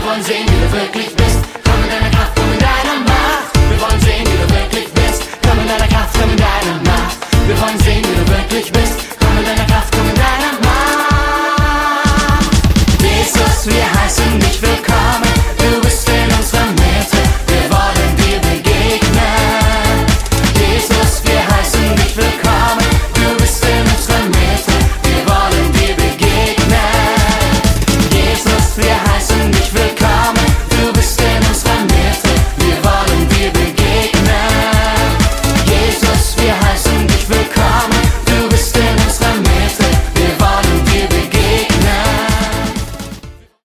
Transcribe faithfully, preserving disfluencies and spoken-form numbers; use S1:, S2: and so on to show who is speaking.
S1: wollen sehen, wie du wirklich bist. Komm in deiner Kraft, komm in deiner Macht. Wir wollen sehen, wie du wirklich bist. Komm in deiner Kraft, komm in deiner Macht. Wir wollen sehen, wie du wirklich bist. Komm in deiner Kraft.